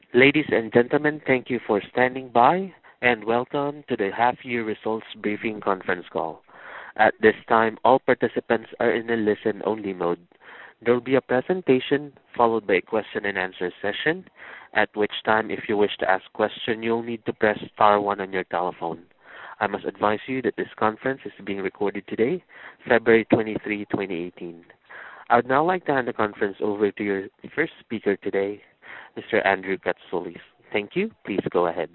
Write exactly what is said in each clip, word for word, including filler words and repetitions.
Ladies and gentlemen, thank you for standing by, and welcome to the half-year results briefing conference call. At this time, all participants are in a listen-only mode. There will be a presentation followed by a question-and-answer session, at which time, if you wish to ask a question, you'll need to press star one on your telephone. I must advise you that this conference is being recorded today, February twenty-third, twenty eighteen. I would now like to hand the conference over to your first speaker today, Mister Andrew Katsulis. Thank you. Please go ahead.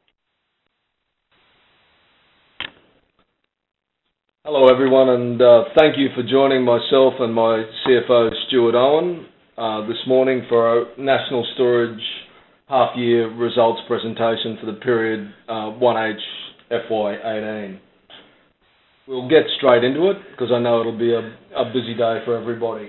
Hello, everyone, and uh, thank you for joining myself and my C F O, Stuart Owen, uh, this morning for our National Storage half-year results presentation for the period uh, one H F Y eighteen. We'll get straight into it because I know it'll be a, a busy day for everybody.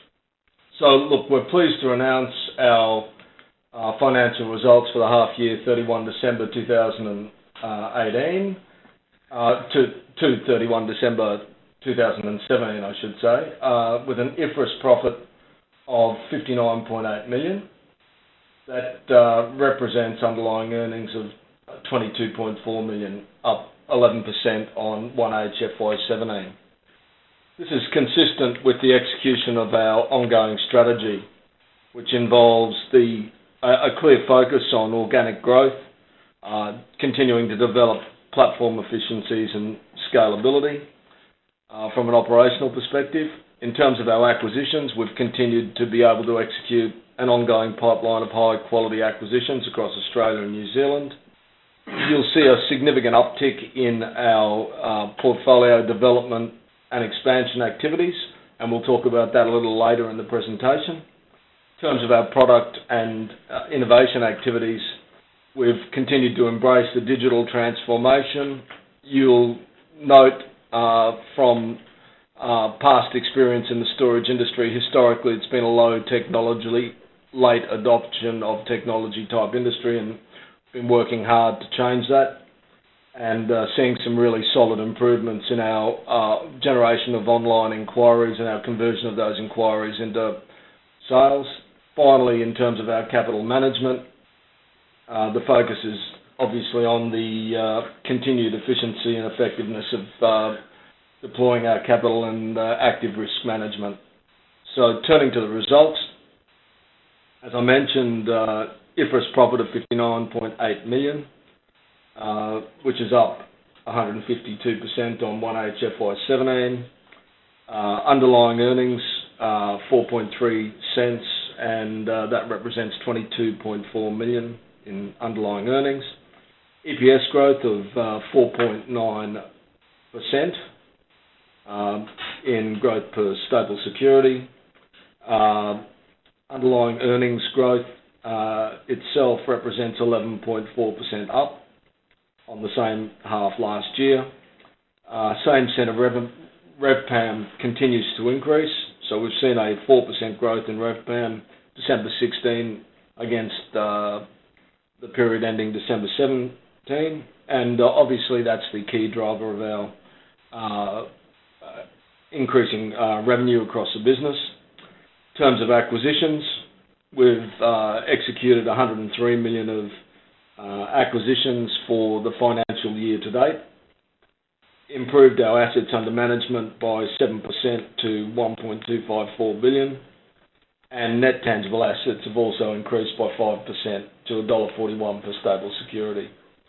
So, look, we're pleased to announce our uh, financial results for the half-year thirty-first December two thousand eighteen uh, to, to thirty-first December two thousand seventeen, I should say, uh, with an I F R S profit of fifty-nine point eight million dollars. That uh, represents underlying earnings of twenty-two point four million dollars, up eleven percent on one H F Y seventeen. This is consistent with the execution of our ongoing strategy, which involves the a clear focus on organic growth, uh, continuing to develop platform efficiencies and scalability uh, from an operational perspective. In terms of our acquisitions, we've continued to be able to execute an ongoing pipeline of high-quality acquisitions across Australia and New Zealand. You'll see a significant uptick in our uh, portfolio development and expansion activities, and we'll talk about that a little later in the presentation. In terms of our product and uh, innovation activities, we've continued to embrace the digital transformation. You'll note uh, from uh, past experience in the storage industry, historically it's been a low technology, late adoption of technology type industry, and been working hard to change that, and uh, seeing some really solid improvements in our uh, generation of online inquiries and our conversion of those inquiries into sales. Finally, in terms of our capital management, uh, the focus is obviously on the uh, continued efficiency and effectiveness of uh, deploying our capital and uh, active risk management. So turning to the results, as I mentioned, uh, I F R S profit of fifty-nine point eight million dollars, uh, which is up one hundred fifty-two percent on one H F Y seventeen. Uh, underlying earnings, uh, four point three cents, and uh, that represents twenty-two point four million dollars in underlying earnings. E P S growth of uh, four point nine percent uh, in growth per stable security. Uh, underlying earnings growth uh, itself represents eleven point four percent up on the same half last year. Uh, same centre rev- RevPAM continues to increase, so we've seen a four percent growth in RevPAM December sixteen against uh, the period ending December seventeen, and uh, obviously that's the key driver of our uh, uh, increasing uh, revenue across the business. In terms of acquisitions, we've uh, executed one hundred three million dollars of uh, acquisitions for the financial year to date, improved our assets under management by seven percent to one point two five four billion dollars, and net tangible assets have also increased by five percent to one dollar forty-one per stable security.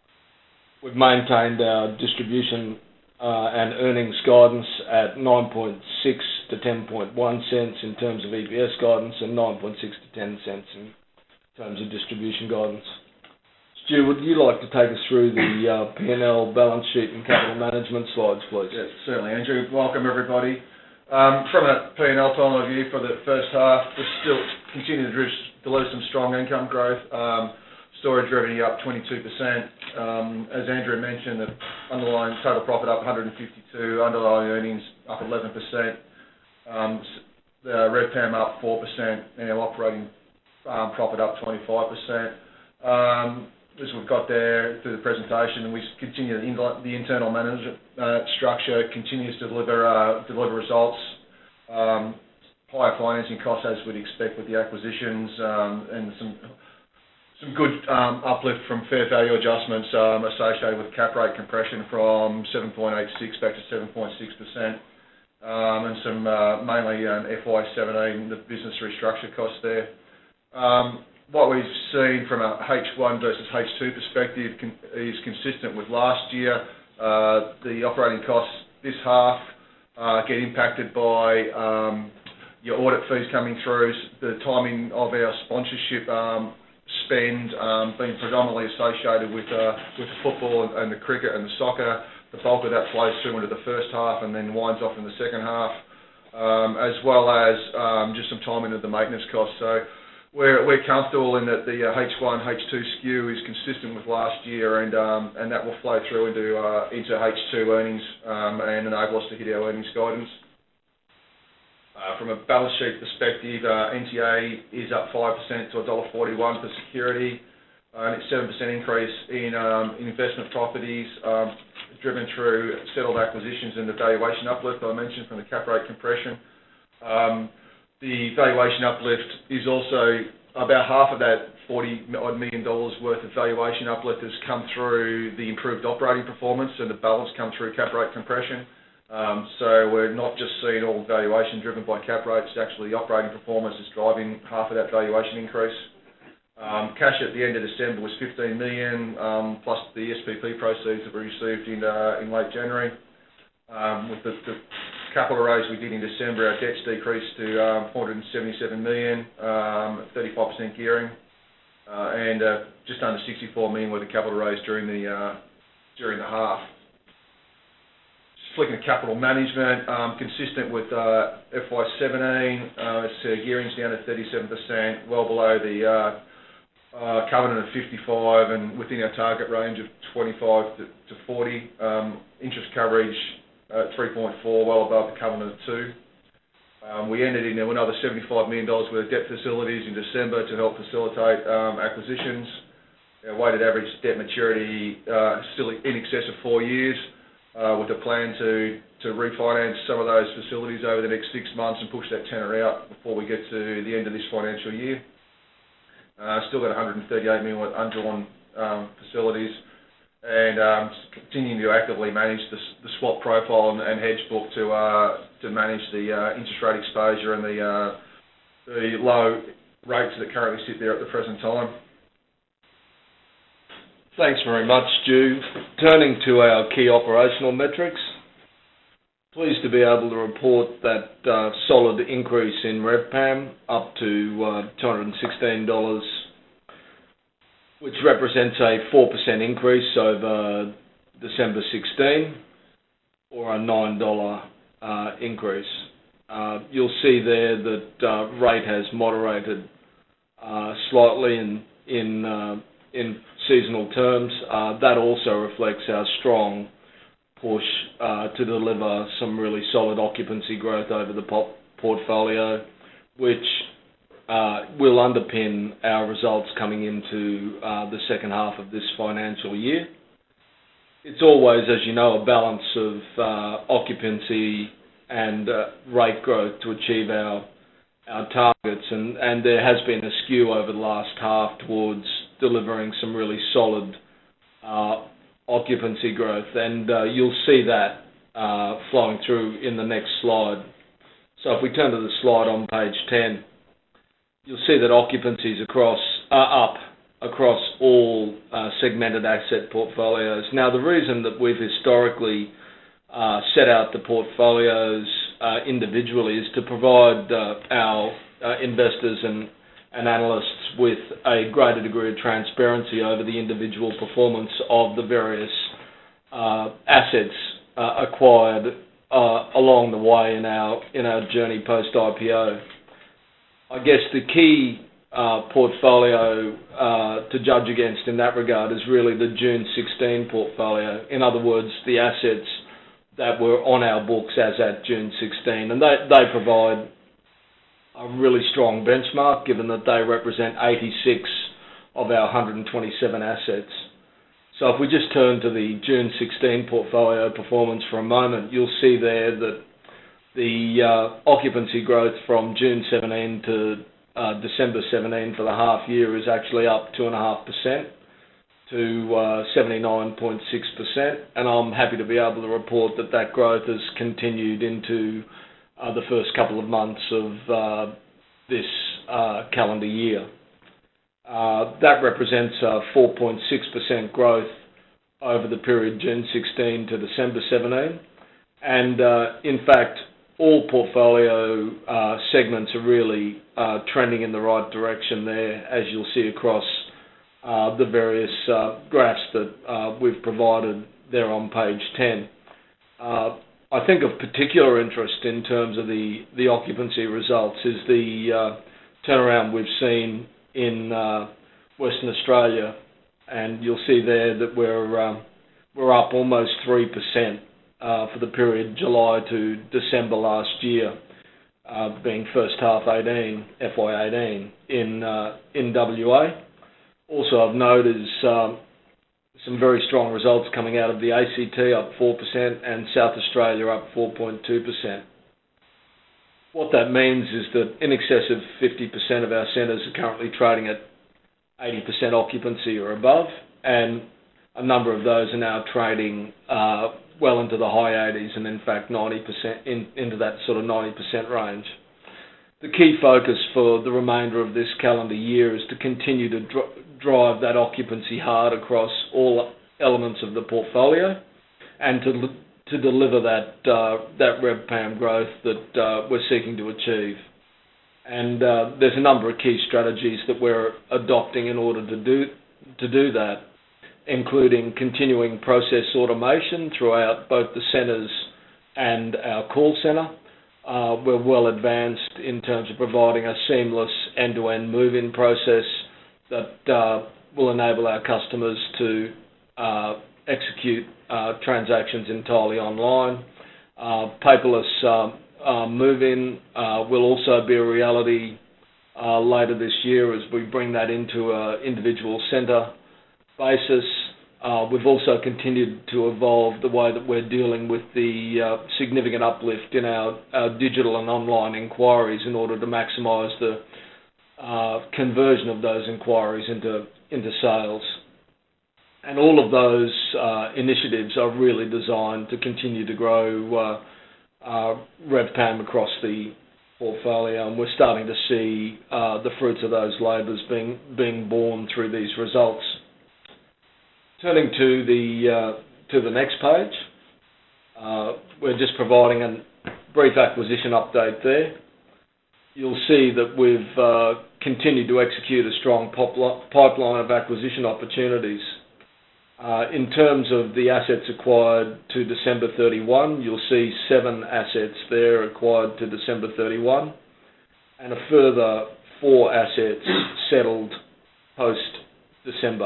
We've maintained our distribution uh, and earnings guidance at nine point six to ten point one cents in terms of E P S guidance and nine point six to ten cents in terms of distribution guidance. Stu, would you like to take us through the uh, P and L, balance sheet and capital management slides, please? Yes, certainly, Andrew. Welcome, everybody. Um, from a P and L point of view for the first half, we still continue to deliver some strong income growth. Um, storage revenue up twenty-two percent. Um, as Andrew mentioned, the underlying total profit up one hundred fifty-two, underlying earnings up eleven percent. Um, the RevPAM up four percent, and our operating um, profit up twenty-five percent. Um, as we've got there through the presentation, and we continue the, the internal management uh, structure continues to deliver uh, deliver results. Um, higher financing costs as we'd expect with the acquisitions, um, and some some good um, uplift from fair value adjustments um, associated with cap rate compression from seven point eight six back to seven point six percent, um, and some uh, mainly um, F Y seventeen, the business restructure costs there. Um, what we've seen from a H one versus H two perspective con- is consistent with last year. Uh, the operating costs this half uh, get impacted by um, your audit fees coming through, the timing of our sponsorship um, spend um, being predominantly associated with uh, with the football and, and the cricket and the soccer. The bulk of that flows through into the first half and then winds off in the second half, um, as well as um, just some timing of the maintenance costs. So we're we're comfortable in that the uh, H one H two skew is consistent with last year, and um, and that will flow through into uh, into H two earnings um, and enable us to hit our earnings guidance. Uh, from a balance sheet perspective, uh, N T A is up five percent to one dollar forty-one per security, uh, and it's seven percent increase in, um, in investment properties, um, driven through settled acquisitions and the valuation uplift I mentioned from the cap rate compression. Um, the valuation uplift is also about half of that forty odd million dollars worth of valuation uplift has come through the improved operating performance, and the balance come through cap rate compression. Um, so we're not just seeing all valuation driven by cap rates, actually the operating performance is driving half of that valuation increase. Um, cash at the end of December was fifteen million dollars, um, plus the S P P proceeds that we received in, uh, in late January. Um, with the, the capital raise we did in December, our debt's decreased to um, four hundred seventy-seven million dollars, um, thirty-five percent gearing, uh, and uh, just under sixty-four million dollars worth of capital raise during the, uh, during the half. Flicking to capital management, um, consistent with uh, F Y seventeen, uh, it's, uh, gearing's down to thirty-seven percent, well below the uh, uh, covenant of fifty-five and within our target range of twenty-five to forty. Um, interest coverage uh, three point four, well above the covenant of two. Um, we ended in another seventy-five million dollars worth of debt facilities in December to help facilitate um, acquisitions. Our weighted average debt maturity uh, still in excess of four years. Uh, with a plan to, to refinance some of those facilities over the next six months and push that tenor out before we get to the end of this financial year. Uh, still got one hundred thirty-eight million dollars undrawn um, facilities, and um, continuing to actively manage the, the swap profile and, and hedge book to uh, to manage the uh, interest rate exposure and the uh, the low rates that currently sit there at the present time. Thanks very much, Stu. Turning to our key operational metrics, pleased to be able to report that uh, solid increase in RevPAM up to uh, two hundred sixteen dollars, which represents a four percent increase over December sixteen, or a nine dollars uh, increase. Uh, you'll see there that uh, rate has moderated uh, slightly in in uh, in seasonal terms. Uh, that also reflects our strong push uh, to deliver some really solid occupancy growth over the pop- portfolio, which uh, will underpin our results coming into uh, the second half of this financial year. It's always, as you know, a balance of uh, occupancy and uh, rate growth to achieve our our targets, and, and there has been a skew over the last half towards delivering some really solid uh, occupancy growth, and uh, you'll see that uh, flowing through in the next slide. So if we turn to the slide on page ten, you'll see that occupancies across are up across all uh, segmented asset portfolios. Now, the reason that we've historically uh, set out the portfolios uh, individually is to provide uh, our uh, investors and, and analysts with a greater degree of transparency over the individual performance of the various uh, assets uh, acquired uh, along the way in our in our journey post I P O. I guess the key uh, portfolio uh, to judge against in that regard is really the June sixteen portfolio. In other words, the assets that were on our books as at June sixteen, and they, they provide a really strong benchmark given that they represent eighty-six of our one hundred twenty-seven assets. So if we just turn to the June sixteen portfolio performance for a moment, you'll see there that the uh, occupancy growth from June seventeen to uh, December seventeen for the half year is actually up two point five percent to uh, seventy-nine point six percent, and I'm happy to be able to report that that growth has continued into uh, the first couple of months of uh, this uh, calendar year. Uh, that represents a four point six percent growth over the period June sixteen to December seventeen, and uh, in fact, all portfolio uh, segments are really uh, trending in the right direction there, as you'll see across uh, the various uh, graphs that uh, we've provided there on page ten. Uh, I think of particular interest in terms of the, the occupancy results is the uh, turnaround we've seen in uh, Western Australia, and you'll see there that we're um, we're up almost three percent uh, for the period July to December last year, uh, being first half eighteen, F Y eighteen in uh, in W A. Also of note is um, some very strong results coming out of the A C T, up four percent, and South Australia up four point two percent. What that means is that in excess of fifty percent of our centres are currently trading at eighty percent occupancy or above, and a number of those are now trading uh, well into the high eighties, and in fact ninety percent in, into that sort of ninety percent range. The key focus for the remainder of this calendar year is to continue to dr- drive that occupancy hard across all elements of the portfolio, and to to deliver that uh, that RevPAM growth that uh, we're seeking to achieve. And uh, there's a number of key strategies that we're adopting in order to do to do that, including continuing process automation throughout both the centres and our call centre. Uh, we're well advanced in terms of providing a seamless end-to-end move-in process that uh, will enable our customers to uh, execute uh, transactions entirely online. Uh, paperless uh, uh, move-in uh, will also be a reality uh, later this year as we bring that into an individual centre basis. Uh, we've also continued to evolve the way that we're dealing with the uh, significant uplift in our, our digital and online inquiries in order to maximise the uh, conversion of those inquiries into into sales. And all of those uh, initiatives are really designed to continue to grow uh, uh, RevPAM across the portfolio, and we're starting to see uh, the fruits of those labours being being born through these results. Turning to the uh, to the next page, uh, we're just providing a brief acquisition update there. You'll see that we've uh, continued to execute a strong pipeline of acquisition opportunities. Uh, in terms of the assets acquired to December thirty-first, you'll see seven assets there acquired to December thirty-first, and a further four assets settled post-December.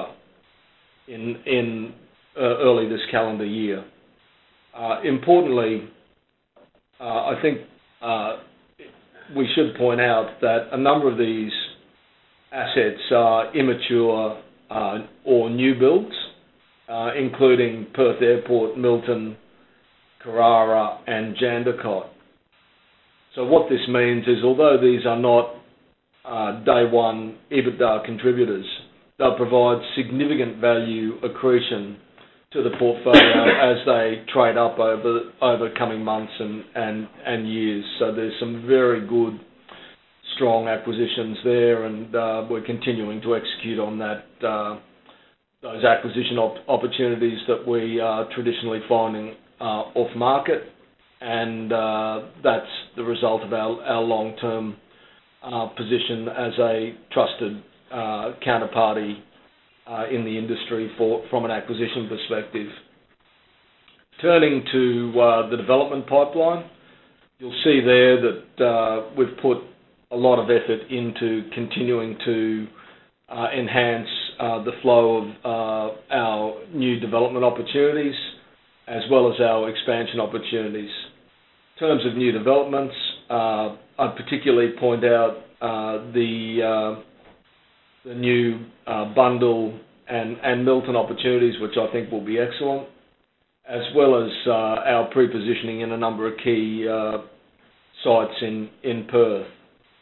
in in uh, early this calendar year. Uh, importantly, uh, I think uh, we should point out that a number of these assets are immature uh, or new builds, uh, including Perth Airport, Milton, Carrara and Jandakot. So what this means is, although these are not uh, day one EBITDA contributors, they'll provide significant value accretion to the portfolio as they trade up over over coming months and, and, and years. So there's some very good, strong acquisitions there, and uh, we're continuing to execute on that uh, those acquisition op- opportunities that we are traditionally finding uh, off market, and uh, that's the result of our, our long-term uh, position as a trusted Uh, counterparty uh, in the industry for, from an acquisition perspective. Turning to uh, the development pipeline, you'll see there that uh, we've put a lot of effort into continuing to uh, enhance uh, the flow of uh, our new development opportunities as well as our expansion opportunities. In terms of new developments, uh, I'd particularly point out uh, the uh, the new uh, bundle and, and Milton opportunities, which I think will be excellent, as well as uh, our pre-positioning in a number of key uh, sites in, in Perth.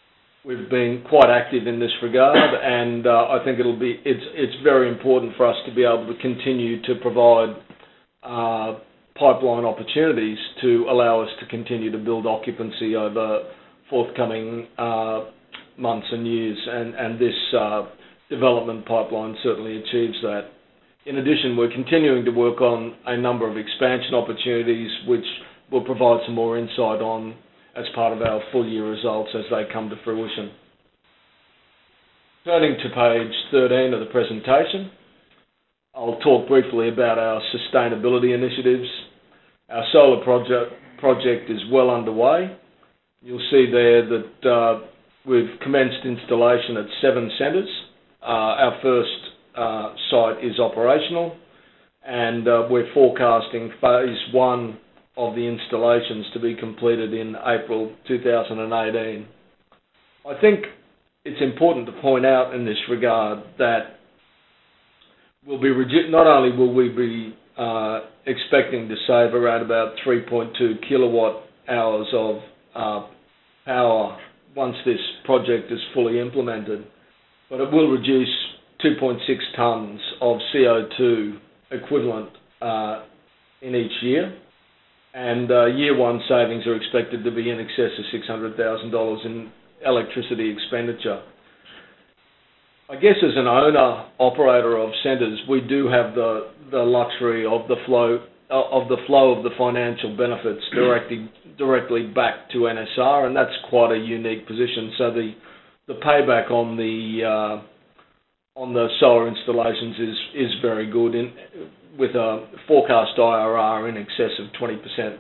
we've been quite active in this regard, and uh, I think it'll be it's it's very important for us to be able to continue to provide uh, pipeline opportunities to allow us to continue to build occupancy over forthcoming uh, months and years, and and this uh, development pipeline certainly achieves that. In addition, we're continuing to work on a number of expansion opportunities, which we'll provide some more insight on as part of our full year results as they come to fruition. Turning to page thirteen of the presentation, I'll talk briefly about our sustainability initiatives. Our solar project, project is well underway. You'll see there that uh, we've commenced installation at seven centres. Uh, our first uh, site is operational, and uh, we're forecasting phase one of the installations to be completed in April two thousand eighteen. I think it's important to point out in this regard that we'll be redu- not only will we be uh, expecting to save around about three point two kilowatt hours of uh, power once this project is fully implemented, but it will reduce two point six tonnes of C O two equivalent uh, in each year. And uh, year one savings are expected to be in excess of six hundred thousand dollars in electricity expenditure. I guess as an owner operator of centres, we do have the, the luxury of the flow uh, of the flow of the financial benefits directly directly back to N S R, and that's quite a unique position. So the the payback on the uh, on the solar installations is is very good, in, with a forecast I R R in excess of twenty percent.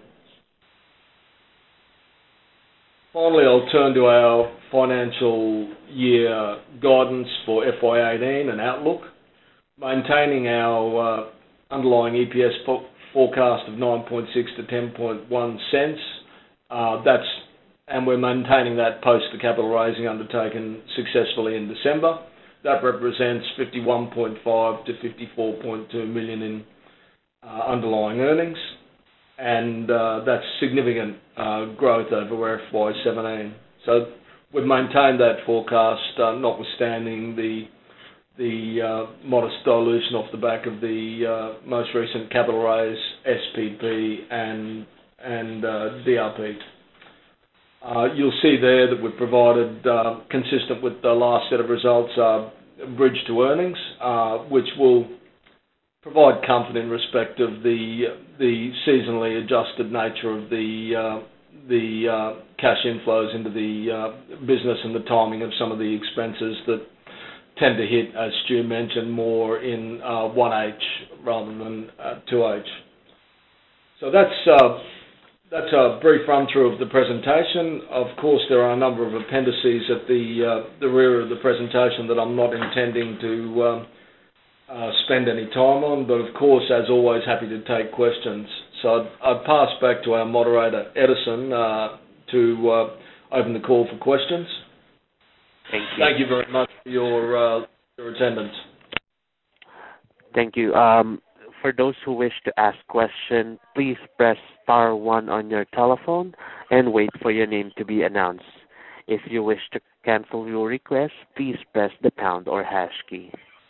Finally, I'll turn to our financial year guidance for F Y eighteen and outlook. Maintaining our uh, underlying E P S fo- forecast of nine point six to ten point one cents. Uh, that's and we're maintaining that post the capital raising undertaken successfully in December. That represents fifty-one point five to fifty-four point two million in uh, underlying earnings, and uh, that's significant uh, growth over F Y seventeen. So we've maintained that forecast, uh, notwithstanding the the uh, modest dilution off the back of the uh, most recent capital raise, S P P and and uh, D R P. Uh, you'll see there that we've provided, uh, consistent with the last set of results, uh, bridge to earnings, uh, which will provide comfort in respect of the the seasonally adjusted nature of the uh, the uh, cash inflows into the uh, business and the timing of some of the expenses that tend to hit, as Stu mentioned, more in uh, one H rather than uh, two H. So that's uh, that's a brief run-through of the presentation. Of course, there are a number of appendices at the uh, the rear of the presentation that I'm not intending to uh, uh, spend any time on, but of course, as always, happy to take questions. So I'd, I'd pass back to our moderator, Edison, uh, to uh, open the call for questions. Thank you. Thank you very much for your, uh, your attendance. Thank you. Um, for those who wish to ask questions, please press star one on your telephone and wait for your name to be announced. If you wish to cancel your request, please press the pound or hash key.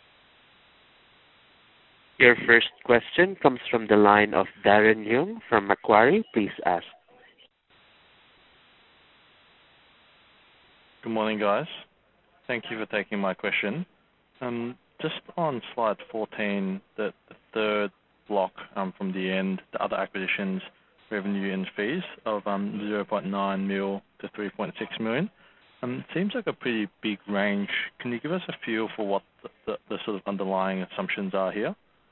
Your first question comes from the line of Darren Young from Macquarie. Please ask. Good morning, guys. Thank you for taking my question. Um, just on slide fourteen, the, the third block um, from the end, the other acquisitions, revenue and fees of um, zero point nine mil to three point six million. Um, seems like a pretty big range. Can you give us a feel for what the, the, the sort of underlying assumptions are here?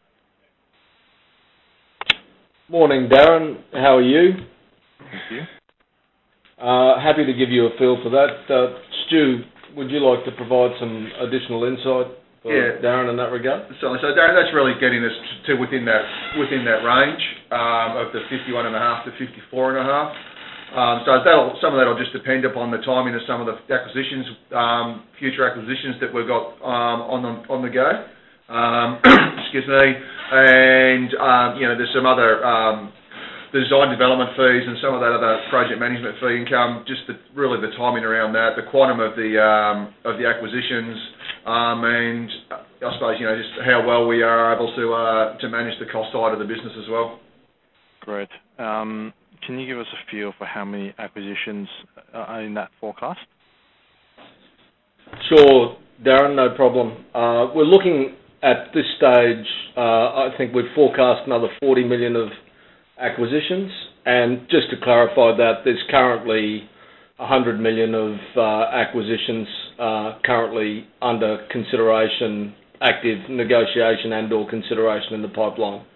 Morning, Darren. How are you? Thank you. Uh, happy to give you a feel for that. Uh, Stu, would you like to provide some additional insight for yeah. Darren in that regard? So, so Darren, that's really getting us to within that within that range um, of the fifty-one and a half to fifty-four and a half. Um, so that'll, some of that will just depend upon the timing of some of the acquisitions, um, future acquisitions that we've got um, on the on the go. Um, excuse me, and um, you know, there's some other um, the design development fees and some of that other project management fee income, just the, really the timing around that, the quantum of the um, of the acquisitions, um, and I suppose, you know, just how well we are able to uh, to manage the cost side of the business as well. Great. Um, can you give us a feel for how many acquisitions are in that forecast? Sure, Darren, no problem. Uh, we're looking at this stage, uh, I think we've forecast another forty million of acquisitions, and just to clarify that, there's currently one hundred million of uh, acquisitions uh, currently under consideration, active negotiation and or consideration in the pipeline.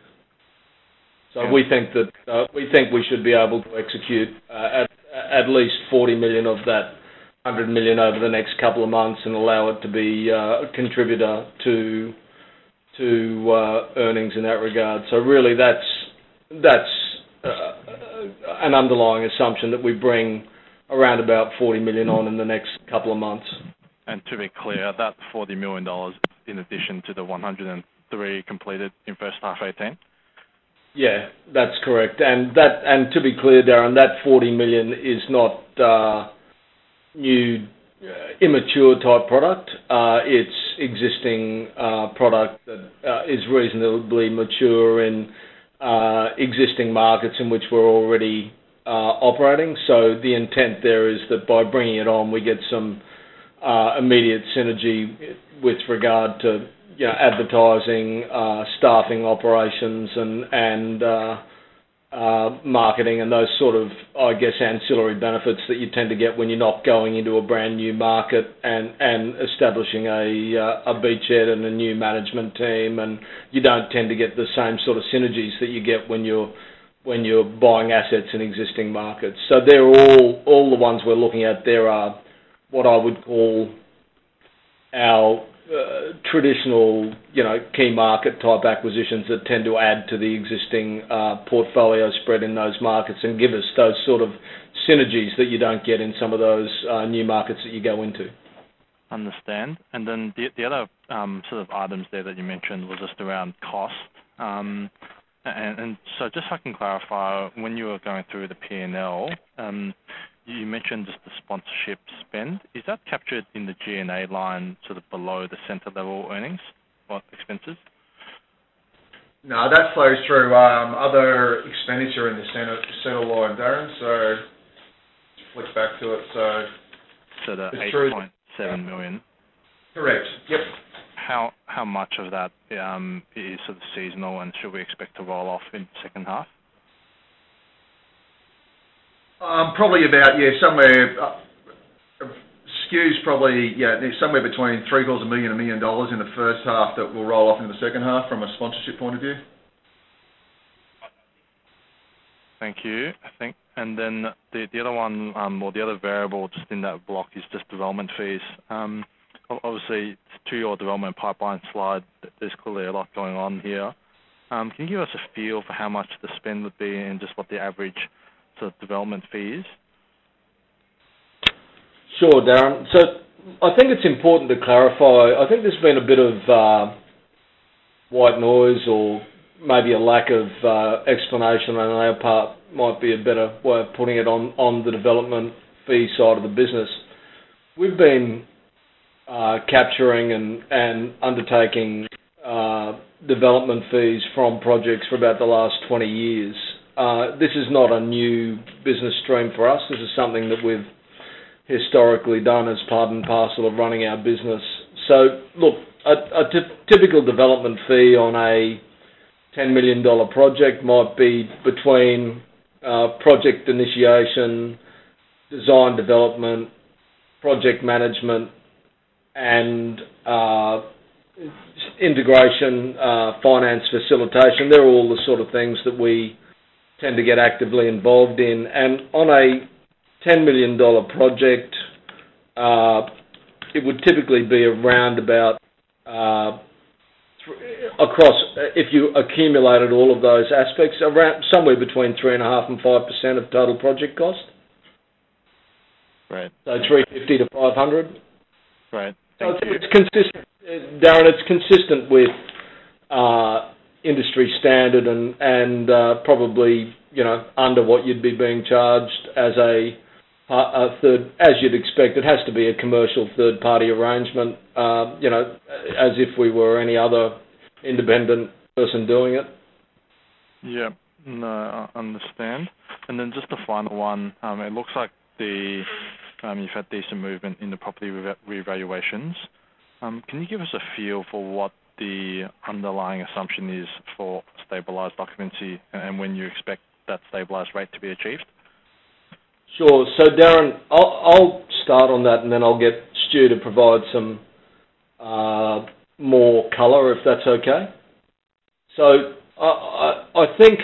So yeah. we think that uh, we think we should be able to execute uh, at, at least forty million of that one hundred million over the next couple of months and allow it to be uh, a contributor to to uh, earnings in that regard. So really, that's that's uh, an underlying assumption that we bring around about forty million on in the next couple of months. And to be clear, that forty million dollars in addition to the one hundred three completed in first half eighteen. Yeah, that's correct. And that, and to be clear, Darren, that forty million is not uh, new, uh, immature type product. Uh, it's existing uh, product that uh, is reasonably mature in uh, existing markets in which we're already uh, operating. So the intent there is that by bringing it on, we get some uh, immediate synergy with regard to, you know, advertising, uh, staffing, operations, and and uh, uh, marketing, and those sort of, I guess, ancillary benefits that you tend to get when you're not going into a brand new market and, and establishing a uh, a beachhead and a new management team, and you don't tend to get the same sort of synergies that you get when you're when you're buying assets in existing markets. So they're all all the ones we're looking at. There are what I would call our Uh, traditional, you know, key market type acquisitions that tend to add to the existing uh, portfolio spread in those markets and give us those sort of synergies that you don't get in some of those uh, new markets that you go into. Understand. And then the, the other um, sort of items there that you mentioned was just around cost. Um, and, and so just so I can clarify, when you were going through the P and L, um, you mentioned just the sponsorship spend. Is that captured in the G and A line sort of below the centre level earnings or expenses? No, that flows through um, other expenditure in the centre, centre line, Darren. So flick back to it. So, so the eight point seven million. Correct. Yep. How how much of that um, is sort of seasonal, and should we expect to roll off in the second half? Um, probably about, yeah, somewhere, uh, skews probably, yeah, somewhere between three quarters of a million and a million dollars in the first half that will roll off into the second half from a sponsorship point of view. Thank you. I think, and then the the other one, um, or the other variable just in that block is just development fees. Um, obviously, to your development pipeline slide, there's clearly a lot going on here. Um, can you give us a feel for how much the spend would be and just what the average sort of development fees? Sure, Darren. So I think it's important to clarify. I think there's been a bit of uh, white noise or maybe a lack of uh, explanation on our part, might be a better way of putting it, on, on the development fee side of the business. We've been uh, capturing and, and undertaking uh, development fees from projects for about the last twenty years. Uh, this is not a new business stream for us. This is something that we've historically done as part and parcel of running our business. So, look, a, a t- typical development fee on a ten million dollars project might be between uh, project initiation, design development, project management, and uh, integration, uh, finance facilitation. They're all the sort of things that we tend to get actively involved in. And on a ten million dollars project, uh, it would typically be around about, uh, th- across, if you accumulated all of those aspects, around somewhere between three point five and five percent of total project cost. Right. So three hundred fifty to five hundred. Right. So it's, it's consistent, Darren, it's consistent with uh, industry standard and and uh, probably you know under what you'd be being charged as a, a third, as you'd expect. It has to be a commercial third party arrangement, uh, you know, as if we were any other independent person doing it. Yeah, no, I understand. And then just the final one, um, it looks like the um, you've had decent movement in the property re- revaluations. Um, can you give us a feel for what the underlying assumption is for stabilised occupancy and when you expect that stabilised rate to be achieved? Sure. So, Darren, I'll, I'll start on that and then I'll get Stu to provide some uh, more colour, if that's okay. So, I, I, I think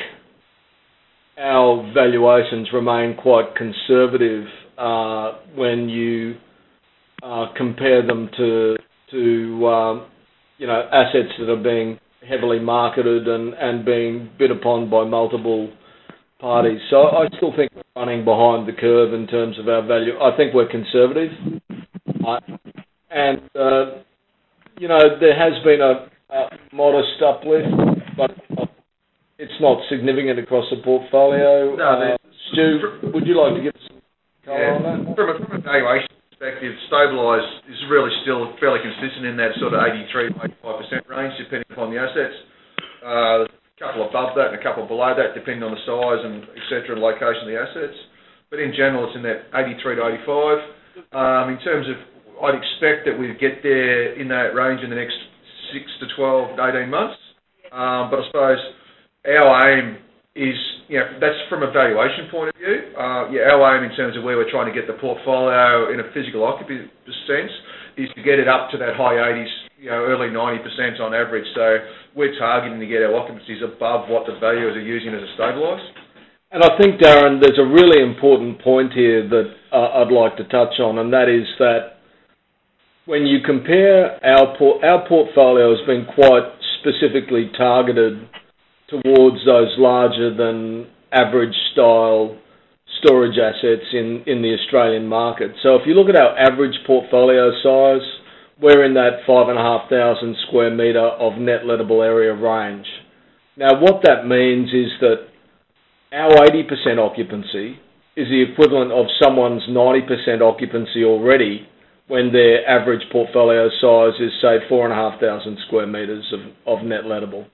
our valuations remain quite conservative uh, when you uh, compare them to, to um, you know, assets that are being heavily marketed and, and being bid upon by multiple parties. So I still think we're running behind the curve in terms of our value. I think we're conservative. Uh, and, uh, you know, there has been a, a modest uplift, but it's not significant across the portfolio. No, uh, Stu, would you like to give us some color yeah, on that? From a, from a valuation perspective, stabilised is really still fairly consistent in that sort of eighty-three to eighty-five percent range, depending upon the assets. Uh, a couple above that and a couple below that, depending on the size and et cetera and location of the assets. But in general, it's in that eighty-three to eighty-five. Um, in terms of, I'd expect that we'd get there in that range in the next six to twelve, eighteen months. Um, but I suppose our aim is, you know, that's from a valuation point of view. Uh, yeah, our aim in terms of where we're trying to get the portfolio in a physical occupancy sense is to get it up to that high eighties, you know, early ninety percent on average. So we're targeting to get our occupancies above what the valuers are using as a stabilised. And I think, Darren, there's a really important point here that uh, I'd like to touch on, and that is that when you compare our por- our portfolio has been quite specifically targeted towards those larger than average style storage assets in, in the Australian market. So if you look at our average portfolio size, we're in that five and a half thousand square metre of net lettable area range. Now what that means is that our eighty percent occupancy is the equivalent of someone's ninety percent occupancy already when their average portfolio size is, say, four and a half thousand square metres of, of net lettable.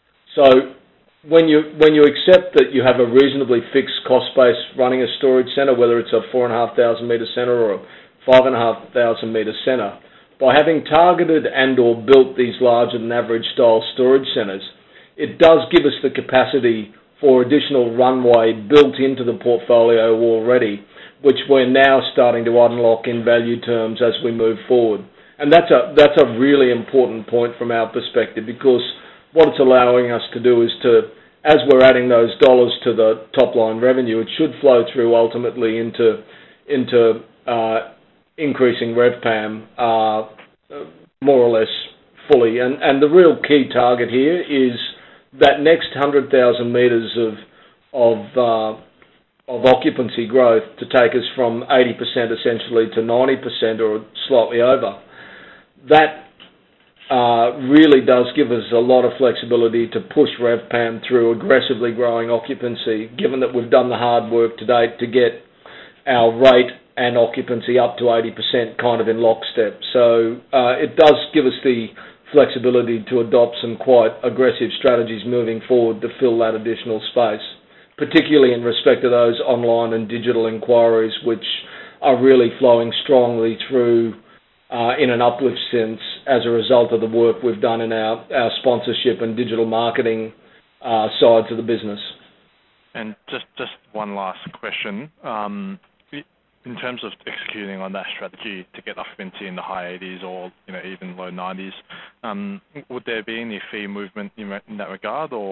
So when you when you accept that you have a reasonably fixed cost base running a storage centre, whether it's a four and a half thousand metre centre or a five and a half thousand metre centre, by having targeted and or built these larger than average style storage centres, it does give us the capacity for additional runway built into the portfolio already, which we're now starting to unlock in value terms as we move forward. And that's a that's a really important point from our perspective, because what it's allowing us to do is to, as we're adding those dollars to the top line revenue, it should flow through ultimately into into uh, increasing RevPAM uh, more or less fully. And and the real key target here is that next one hundred thousand metres of of uh, of occupancy growth to take us from eighty percent essentially to ninety percent or slightly over. That Uh, really does give us a lot of flexibility to push RevPAM through aggressively growing occupancy, given that we've done the hard work to date to get our rate and occupancy up to eighty percent kind of in lockstep. So uh, it does give us the flexibility to adopt some quite aggressive strategies moving forward to fill that additional space, particularly in respect to those online and digital inquiries, which are really flowing strongly through Uh, in an uplift sense as a result of the work we've done in our, our sponsorship and digital marketing uh, sides of the business. And just, just one last question. Um, in terms of executing on that strategy to get occupancy in the high eighties or you know even low nineties, um, would there be any fee movement in, in that regard, or?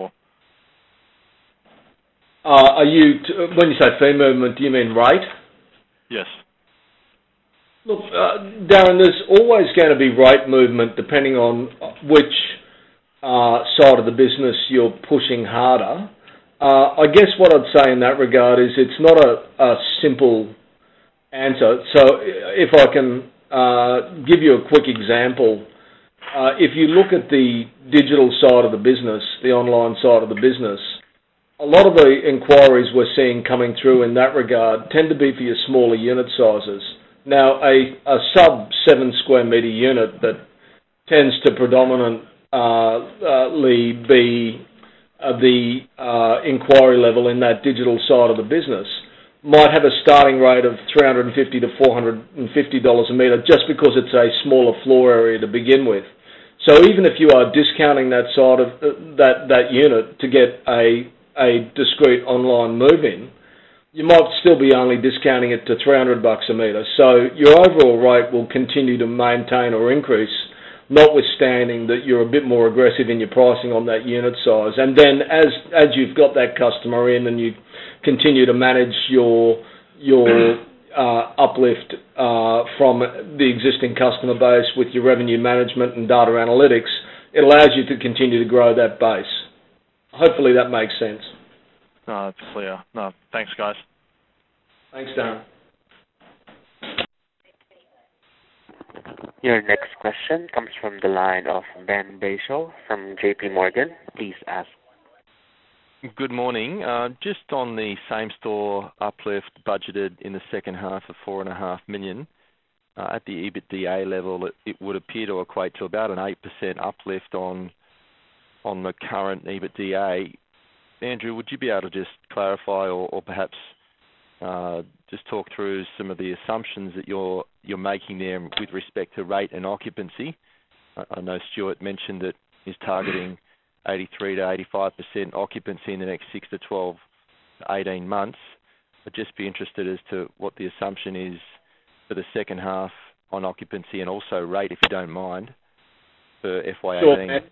Uh, are you t- when you say fee movement, do you mean rate? Yes. Look, uh, Darren, there's always going to be rate movement depending on which uh, side of the business you're pushing harder. Uh, I guess what I'd say in that regard is it's not a, a simple answer. So if I can uh, give you a quick example uh, if you look at the digital side of the business, the online side of the business, a lot of the inquiries we're seeing coming through in that regard tend to be for your smaller unit sizes. Now, a, a sub seven square metre unit that tends to predominantly uh, be uh, the uh, inquiry level in that digital side of the business might have a starting rate of three hundred fifty dollars to four hundred fifty dollars a metre just because it's a smaller floor area to begin with. So even if you are discounting that side of uh, that, that unit to get a, a discrete online move-in, you might still be only discounting it to three hundred bucks a metre. So your overall rate will continue to maintain or increase, notwithstanding that you're a bit more aggressive in your pricing on that unit size. And then as as you've got that customer in and you continue to manage your your uh, uplift uh, from the existing customer base with your revenue management and data analytics, it allows you to continue to grow that base. Hopefully that makes sense. No, it's clear. No, thanks, guys. Thanks, Darren. Your next question comes from the line of Ben Bashel from J P Morgan. Please ask. Good morning. Uh, just on the same-store uplift budgeted in the second half of four point five million, uh, at the EBITDA level, it, it would appear to equate to about an eight percent uplift on on the current EBITDA. Andrew, would you be able to just clarify or, or perhaps uh, just talk through some of the assumptions that you're you're making there with respect to rate and occupancy? I, I know Stuart mentioned that he's targeting eighty-three to eighty-five percent occupancy in the next six to twelve to eighteen months. I'd just be interested as to what the assumption is for the second half on occupancy and also rate, if you don't mind, for F Y eighteen. Sure, Ben.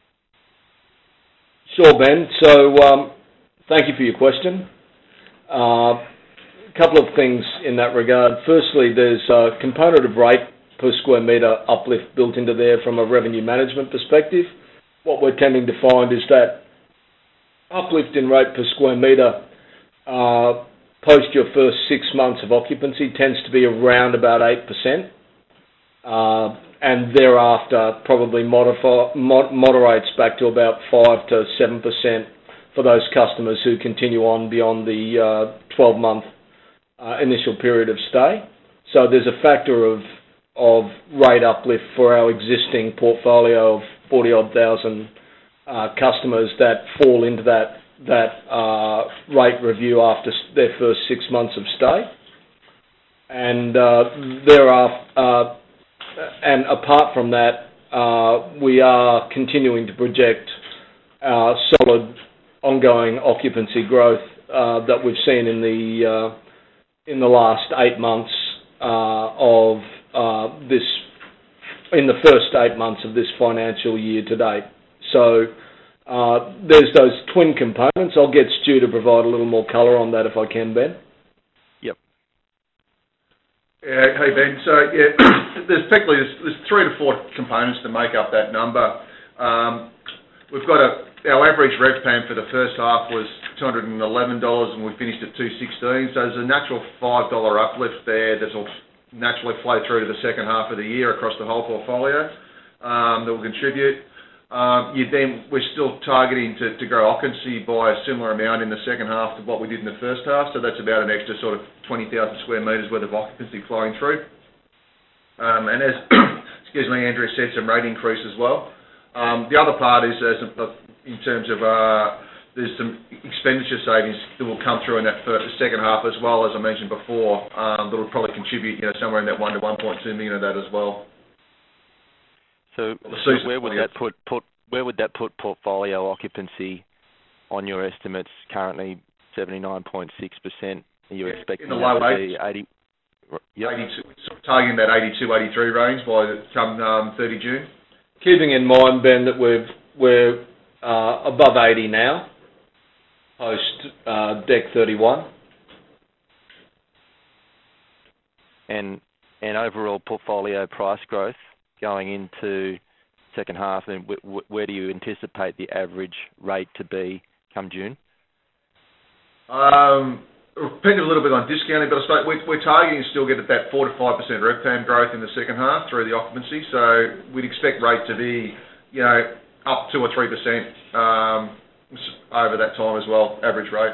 Sure, Ben. So um, thank you for your question. Uh, a couple of things in that regard. Firstly, there's a component of rate per square metre uplift built into there from a revenue management perspective. What we're tending to find is that uplift in rate per square metre uh, post your first six months of occupancy tends to be around about eight percent, uh, and thereafter probably modify, mod, moderates back to about five to seven percent for those customers who continue on beyond the uh, twelve-month uh, initial period of stay. So there's a factor of of rate uplift for our existing portfolio of forty-odd thousand uh, customers that fall into that that uh, rate review after their first six months of stay. And uh, there are, uh, and apart from that, uh, we are continuing to project uh, solid ongoing occupancy growth uh, that we've seen in the uh, in the last eight months uh, of uh, this. in the first eight months of this financial year to date. So uh, there's those twin components. I'll get Stu to provide a little more colour on that if I can, Ben. Yep. Yeah, hey Ben. So yeah, there's technically there's, there's three to four components to make up that number. Um, we've got a our average rev P A M for the first half was two hundred eleven dollars and we finished at two sixteen. So there's a natural five dollar uplift there. There's a naturally flow through to the second half of the year across the whole portfolio um, that will contribute. Um, you then we're still targeting to, to grow occupancy by a similar amount in the second half to what we did in the first half, so that's about an extra sort of twenty thousand square metres worth of occupancy flowing through. Um, and as excuse me, Andrew said, some rate increase as well. Um, the other part is as a, in terms of uh, there's some expenditure savings that will come through in that first, the second half as well, as I mentioned before, um, that will probably contribute, you know, somewhere in that one to one point two million of that as well. So, so where would that put, put where would that put portfolio occupancy on your estimates? Currently seventy-nine point six percent. Are you yeah, expecting in the low that to be eighty? Yep. eighty-two, targeting that eighty-two, eighty-three range by come um, thirty June. Keeping in mind, Ben, that we've, we're uh, above eighty now, post uh, D E C thirty-one. And and overall portfolio price growth going into second half, and w- w- where do you anticipate the average rate to be come June? Um, depending a little bit on discounting, but I suppose we're, we're targeting to still get at that four to five percent rev P A M growth in the second half through the occupancy. So we'd expect rate to be, you know, up two or three percent um, over that time as well, average rate.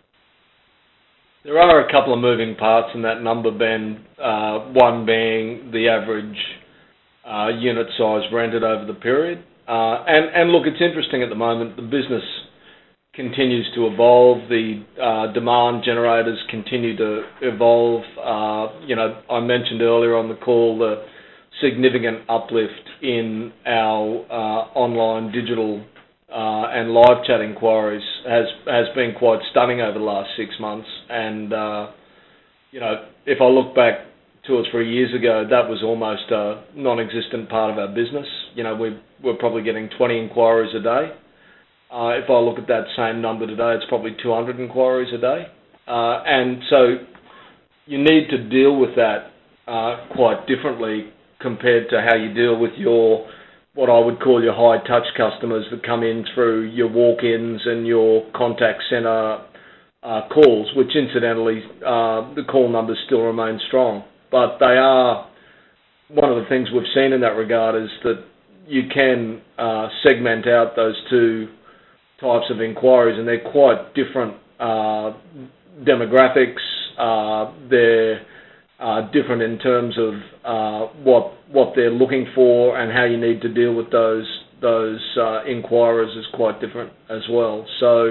There are a couple of moving parts in that number, Ben. Uh, one being the average uh, unit size rented over the period. Uh, and, and look, it's interesting at the moment. The business continues to evolve. The uh, demand generators continue to evolve. Uh, you know, I mentioned earlier on the call the significant uplift in our uh, online digital uh, and live chat inquiries has has been quite stunning over the last six months. And uh, you know, if I look back two or three years ago, that was almost a non-existent part of our business. You know, we we're probably getting twenty inquiries a day. Uh, if I look at that same number today, it's probably two hundred inquiries a day. Uh, and so you need to deal with that uh, quite differently compared to how you deal with your, what I would call your high-touch customers that come in through your walk-ins and your contact centre uh, calls, which incidentally, uh, the call numbers still remain strong. But they are, one of the things we've seen in that regard is that you can uh, segment out those two types of inquiries, and they're quite different uh, demographics. Uh, they're uh, different in terms of uh, what what they're looking for, and how you need to deal with those those uh, inquirers is quite different as well. So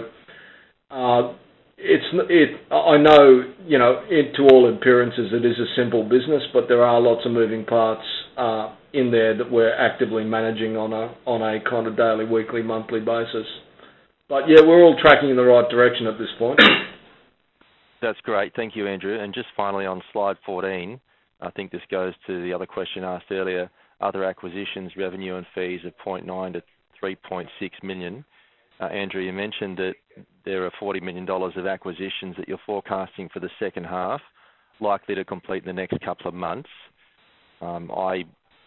uh, it's it. I know, you know, it, to all appearances, it is a simple business, but there are lots of moving parts uh, in there that we're actively managing on a on a kind of daily, weekly, monthly basis. But yeah, we're all tracking in the right direction at this point. That's great. Thank you, Andrew. And just finally on slide fourteen, I think this goes to the other question asked earlier, other acquisitions, revenue and fees of zero point nine to three point six million. Uh, Andrew, you mentioned that there are forty million dollars of acquisitions that you're forecasting for the second half, likely to complete in the next couple of months. Um, I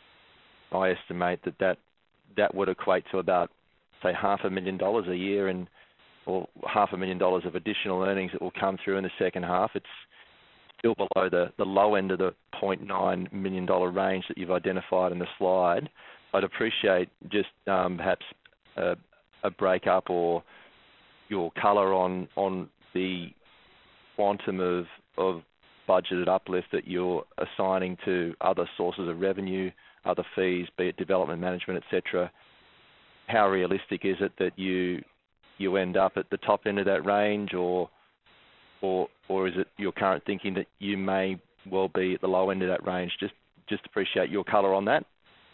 I estimate that, that that would equate to about, say, half a million dollars a year, and or half a million dollars of additional earnings that will come through in the second half. It's still below the, the low end of the zero point nine million dollars range that you've identified in the slide. I'd appreciate just um, perhaps a, a break-up or your colour on on the quantum of, of budgeted uplift that you're assigning to other sources of revenue, other fees, be it development management, et cetera. How realistic is it that you you end up at the top end of that range, or or or is it your current thinking that you may well be at the low end of that range? Just just appreciate your colour on that.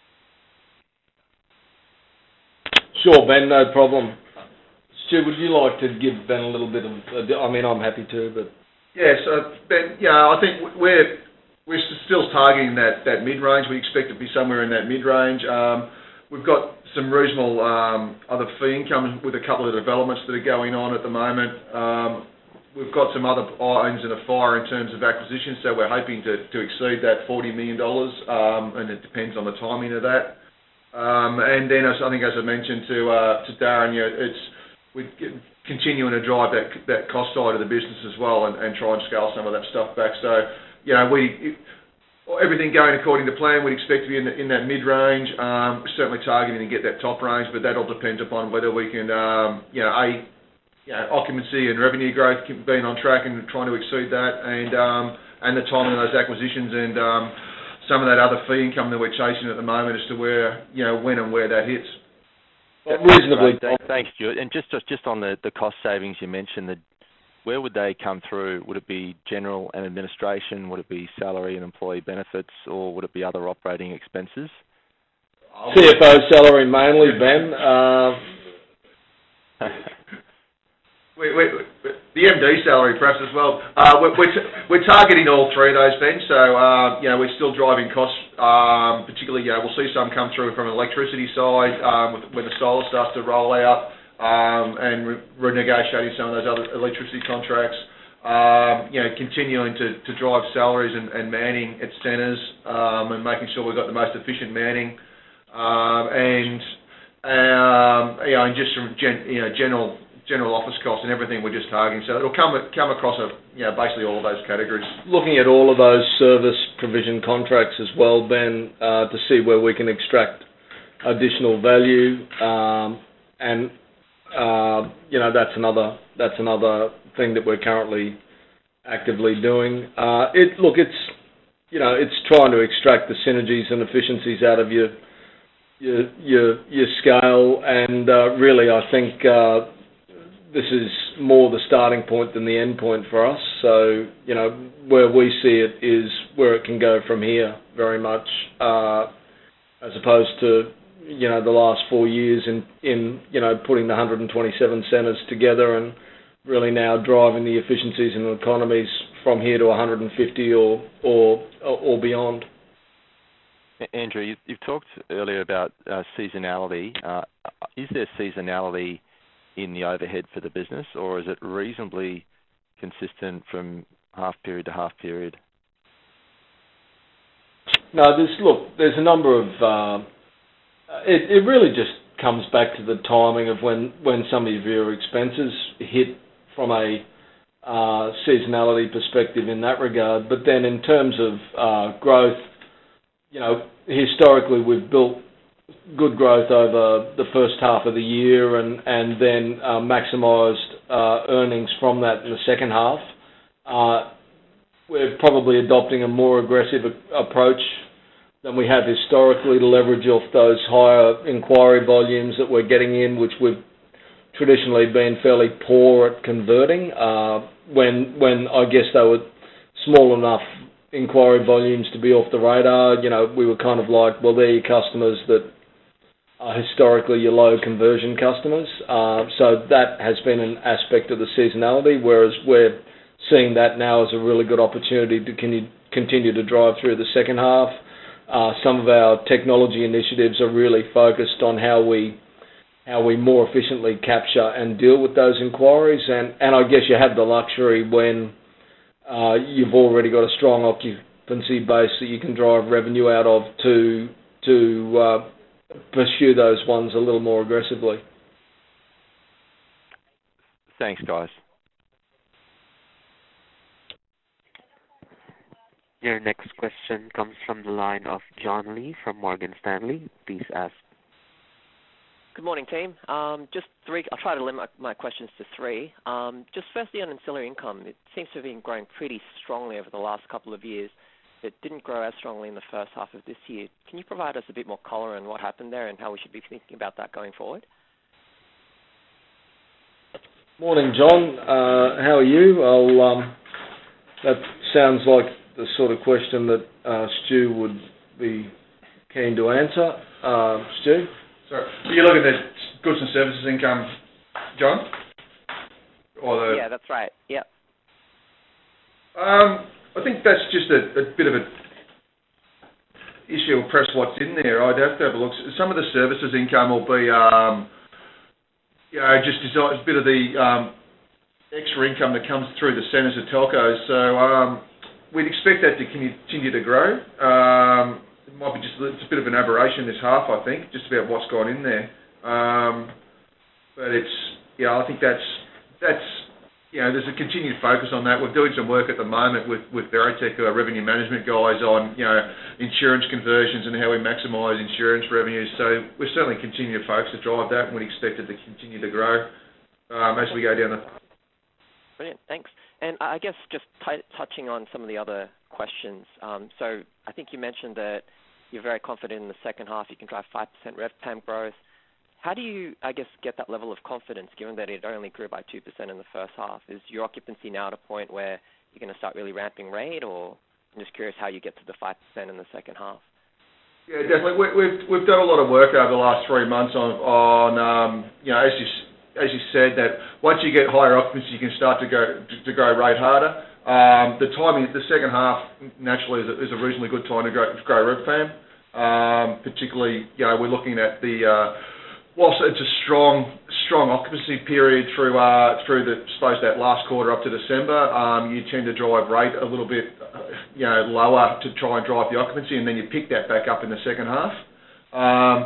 Sure, Ben, no problem. Stu, would you like to give Ben a little bit of, I mean, I'm happy to, but... Yeah, so Ben, yeah, I think we're we're still targeting that, that mid-range. We expect to be somewhere in that mid-range. Um, we've got some reasonable um, other fee income with a couple of developments that are going on at the moment. Um, we've got some other irons in the fire in terms of acquisitions, so we're hoping to, to exceed that forty million dollars, um, and it depends on the timing of that. Um, and then, as I think, as I mentioned to uh, to Darren, you know, it's we're continuing to drive that that cost side of the business as well, and, and try and scale some of that stuff back. So, you know, we. Everything going according to plan, we'd expect to be in, the, in that mid-range. Um, we're certainly targeting to get that top range, but that all depends upon whether we can, um, you know, a, you know, occupancy and revenue growth being on track and trying to exceed that, and um, and the timing of those acquisitions, and um, some of that other fee income that we're chasing at the moment as to where, you know, when and where that hits. Well, reasonably. Thanks, thanks, Stuart. And just just on the, the cost savings you mentioned, the where would they come through? Would it be general and administration? Would it be salary and employee benefits? Or would it be other operating expenses? C F O salary mainly, Ben. Uh, we, we, the M D salary perhaps as well. Uh, we're, we're, t- we're targeting all three of those, Ben. So, uh, you know, we're still driving costs, um, particularly, you know, we'll see some come through from an electricity side um, when the solar starts to roll out. Um, and re- renegotiating some of those other electricity contracts, um, you know, continuing to, to drive salaries and, and manning at centres, um, and making sure we've got the most efficient manning, um, and um, you know, and just some gen- you know general general office costs and everything we're just targeting. So it'll come come across a, you know, basically all of those categories. Looking at all of those service provision contracts as well, Ben, uh, to see where we can extract additional value, um, and uh, you know that's another that's another thing that we're currently actively doing. Uh, it look, it's you know it's trying to extract the synergies and efficiencies out of your your your, your scale, and uh, really I think uh, this is more the starting point than the end point for us. So you know where we see it is where it can go from here very much, uh, as opposed to you know the last four years in in you know putting the one hundred twenty-seven centres together and really now driving the efficiencies and economies from here to one hundred fifty or or or beyond. Andrew, you, you've talked earlier about uh, seasonality. Uh, is there seasonality in the overhead for the business, or is it reasonably consistent from half period to half period? No, there's look. There's a number of. Uh, it, it really just comes back to the timing of when, when some of your expenses hit from a uh, seasonality perspective in that regard. But then in terms of uh, growth, you know, historically we've built good growth over the first half of the year and, and then uh, maximised uh, earnings from that in the second half. Uh, we're probably adopting a more aggressive a- approach than we have historically to leverage off those higher inquiry volumes that we're getting in, which we've traditionally been fairly poor at converting. Uh, when, when I guess they were small enough inquiry volumes to be off the radar, you know, we were kind of like, well, they're your customers that are historically your low conversion customers. Uh, so that has been an aspect of the seasonality, whereas we're seeing that now as a really good opportunity to continue to drive through the second half. Uh, some of our technology initiatives are really focused on how we how we more efficiently capture and deal with those inquiries, and, and I guess you have the luxury when uh, you've already got a strong occupancy base that you can drive revenue out of to to uh, pursue those ones a little more aggressively. Thanks, guys. Your next question comes from the line of John Lee from Morgan Stanley. Please ask. Good morning, team. Um, just three. I'll try to limit my, my questions to three. Um, just firstly on ancillary income, it seems to have been growing pretty strongly over the last couple of years. It didn't grow as strongly in the first half of this year. Can you provide us a bit more colour on what happened there and how we should be thinking about that going forward? Morning, John. Uh, how are you? I'll, um, that sounds like the sort of question that uh, Stu would be keen to answer. Uh, Stu? Sorry, are you looking at goods and services income, John? Or the... Yeah, that's right. Yep. Um, I think that's just a, a bit of a issue of press what's in there. I'd have to have a look. Some of the services income will be, um, you know, just a bit of the um, extra income that comes through the centres of telcos. So um, we'd expect that to continue to grow. Um, it might be just it's a bit of an aberration this half, I think, just about what's gone in there. Um, but it's, yeah, I think that's that's. You know, there's a continued focus on that. We're doing some work at the moment with, with Veritech, our revenue management guys, on, you know, insurance conversions and how we maximise insurance revenues. So we're certainly continuing to focus to drive that, and we expect it to continue to grow um, as we go down the... Brilliant, thanks. And I guess just t- touching on some of the other questions. Um, so I think you mentioned that you're very confident in the second half you can drive five percent rev P A M growth. How do you, I guess, get that level of confidence, given that it only grew by two percent in the first half? Is your occupancy now at a point where you're going to start really ramping rate, or I'm just curious how you get to the five percent in the second half? Yeah, definitely. We, we've we've done a lot of work over the last three months on, on um, you know, as you as you said, that once you get higher occupancy, you can start to go to, to grow rate harder. Um, the timing, the second half, naturally, is a, is a reasonably good time to grow, to grow rev P A M. Um, particularly, you know, we're looking at the uh, whilst it's a strong, strong occupancy period through uh, through the suppose that last quarter up to December, um, you tend to drive rate a little bit, uh, you know, lower to try and drive the occupancy, and then you pick that back up in the second half. Um,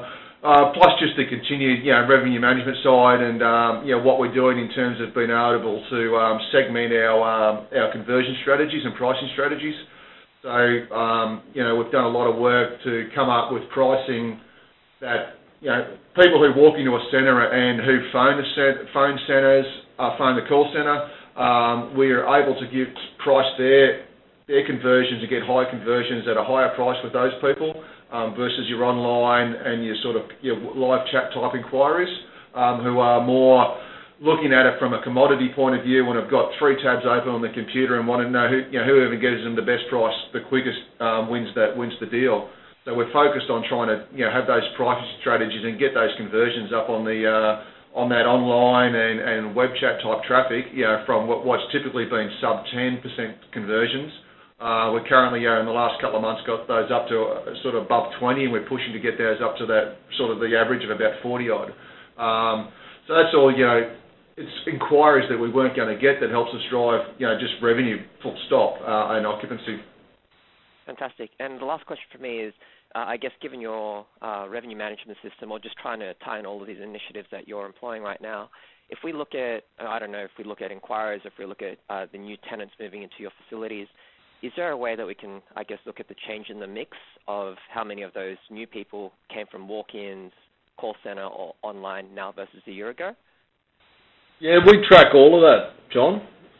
Uh, plus just the continued, you know, revenue management side and, um, you know, what we're doing in terms of being able to um, segment our um, our conversion strategies and pricing strategies. So, um, you know, we've done a lot of work to come up with pricing that, you know, people who walk into a centre and who phone the cent- phone centres, uh, phone the call centre, um, we are able to give price their their conversions and get high conversions at a higher price with those people. Um, versus your online and your sort of your live chat type inquiries, um, who are more looking at it from a commodity point of view and have got three tabs open on the computer and want to know who, you know, whoever gives them the best price, the quickest um, wins that wins the deal. So we're focused on trying to, you know, have those pricing strategies and get those conversions up on the uh, on that online and, and web chat type traffic, you know, from what, what's typically been sub ten percent conversions. Uh, we're currently, uh, in the last couple of months, got those up to uh, sort of above twenty, and we're pushing to get those up to that sort of the average of about forty odd. Um, so that's all, you know, it's inquiries that we weren't going to get that helps us drive, you know, just revenue, full stop, uh, and occupancy. Fantastic. And the last question for me is, uh, I guess given your uh, revenue management system, or just trying to tie in all of these initiatives that you're employing right now, if we look at, I don't know, if we look at inquiries, if we look at uh, the new tenants moving into your facilities, is there a way that we can, I guess, look at the change in the mix of how many of those new people came from walk-ins, call centre, or online now versus a year ago? Yeah, we track all of that, John.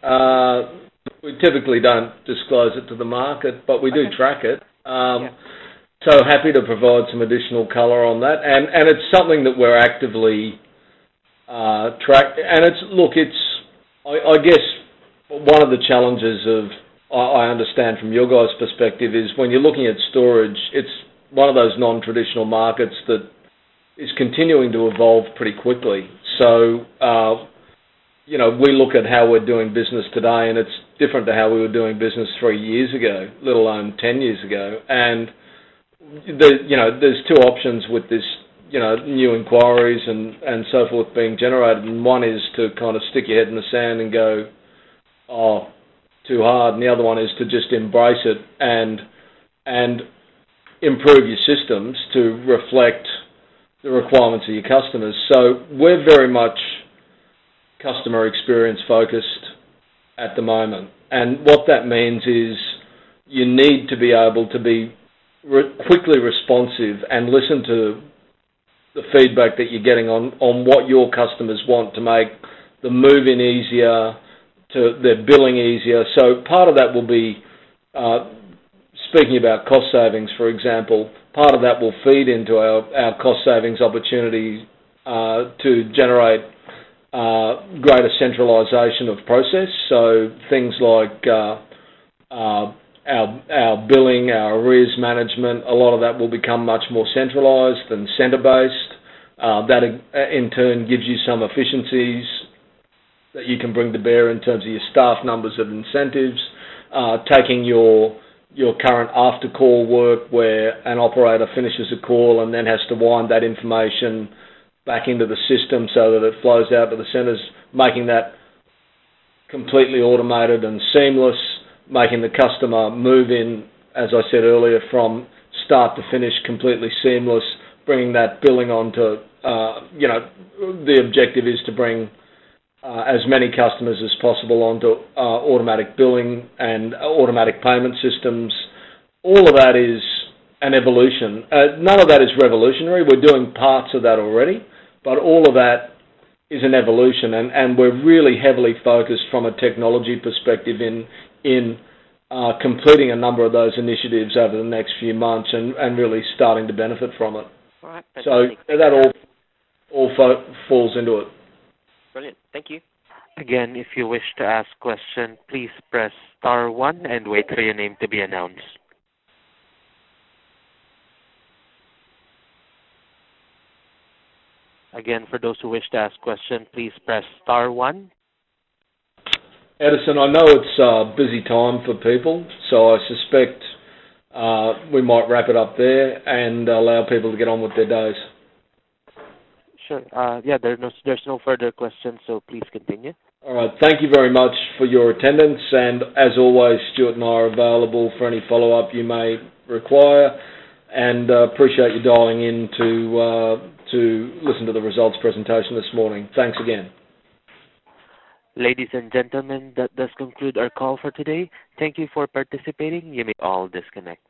Uh, we typically don't disclose it to the market, but we do okay. track it. Um, yeah. So happy to provide some additional colour on that. And, and it's something that we're actively uh, track. And it's, look, it's, I, I guess, one of the challenges of, I understand from your guys' perspective, is when you're looking at storage, it's one of those non-traditional markets that is continuing to evolve pretty quickly. So, uh, you know, we look at how we're doing business today, and it's different to how we were doing business three years ago, let alone ten years ago. And, the, you know, there's two options with this, you know, new inquiries and, and so forth being generated. And one is to kind of stick your head in the sand and go, oh, too hard, and the other one is to just embrace it and and improve your systems to reflect the requirements of your customers. So we're very much customer experience focused at the moment, and what that means is you need to be able to be re- quickly responsive and listen to the feedback that you're getting on, on what your customers want to make the move-in easier, to their billing easier. So part of that will be, uh, speaking about cost savings, for example, part of that will feed into our, our cost savings opportunity uh, to generate uh, greater centralisation of process. So things like uh, uh, our, our billing, our arrears management, a lot of that will become much more centralised and centre-based. Uh, that in turn gives you some efficiencies that you can bring to bear in terms of your staff numbers and incentives, uh, taking your your current after-call work where an operator finishes a call and then has to wind that information back into the system so that it flows out to the centres, making that completely automated and seamless, making the customer move in, as I said earlier, from start to finish completely seamless, bringing that billing onto, uh, you know, the objective is to bring Uh, as many customers as possible onto uh, automatic billing and automatic payment systems. All of that is an evolution. Uh, none of that is revolutionary. We're doing parts of that already, but all of that is an evolution, and, and we're really heavily focused from a technology perspective in in uh, completing a number of those initiatives over the next few months and, and really starting to benefit from it. All right, so fantastic. that all all fo- falls into it. Brilliant. Thank you. Again, if you wish to ask a question, please press star one and wait for your name to be announced. Again, for those who wish to ask a question, please press star one. Edison, I know it's a busy time for people, so I suspect uh, we might wrap it up there and allow people to get on with their days. Sure. Uh, yeah, there no, there's no further questions, so please continue. All right. Thank you very much for your attendance, and as always, Stuart and I are available for any follow-up you may require, and uh, appreciate you dialing in to uh, to listen to the results presentation this morning. Thanks again. Ladies and gentlemen, that does conclude our call for today. Thank you for participating. You may all disconnect.